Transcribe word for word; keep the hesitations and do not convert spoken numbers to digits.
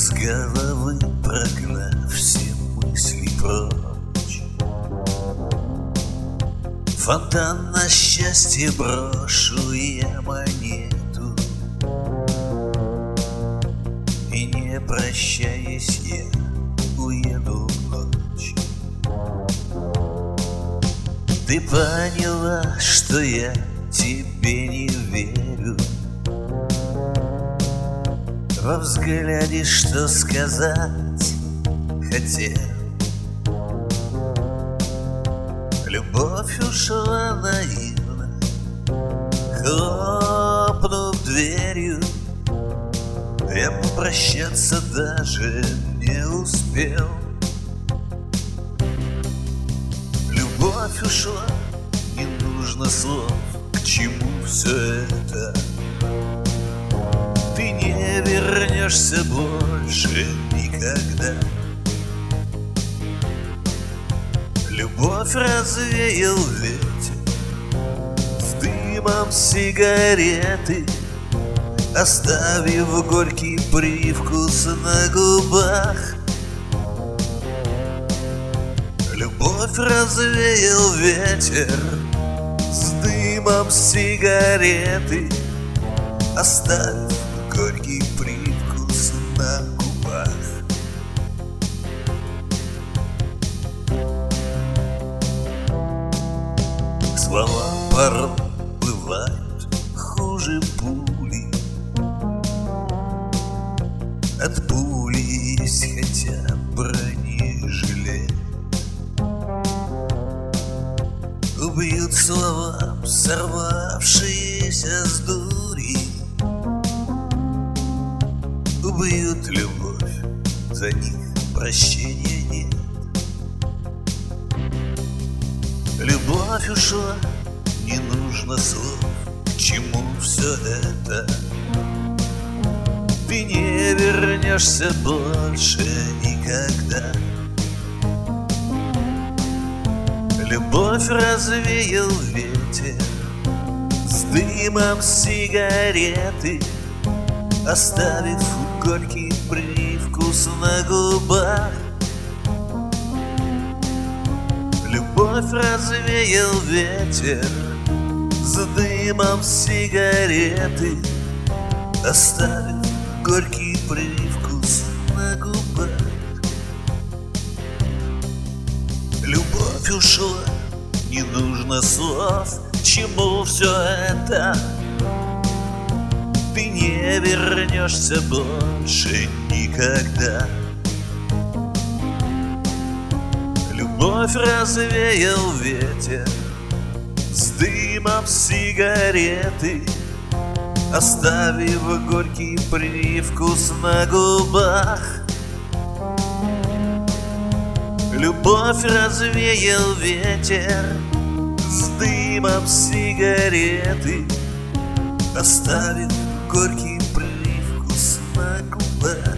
Из головы прогнав все мысли прочь, фонтан на счастье брошу я монету, и не прощаясь я уеду в ночь. Ты поняла, что я тебе не верю, во взгляде что сказать хотел. Любовь ушла наивно, хлопнув дверью. Я попрощаться даже не успел. Любовь ушла, не нужно слов, к чему все это? Ты не вернешься больше никогда. Любовь развеял ветер с дымом сигареты, оставив горький привкус на губах. Любовь развеял ветер с дымом сигареты, оставив горький привкус на губах. Слова порой бывают хуже пули. От пули есть хотя бронежилет. Убьют слова, сорвавшиеся с дури. Убьют любовь, за них прощения нет. Любовь ушла, не нужно слов, к чему все это? Ты не вернешься больше никогда. Любовь развеял ветер с дымом сигареты, оставив горький привкус на губах. Любовь развеял ветер с дымом сигареты, оставив горький привкус на губах. Любовь ушла, не нужно слов, к чему все это? Ты не вернешься больше никогда. Любовь развеял ветер с дымом сигареты, оставив горький привкус на губах. Любовь развеял ветер с дымом сигареты, оставив горький привкус на губах.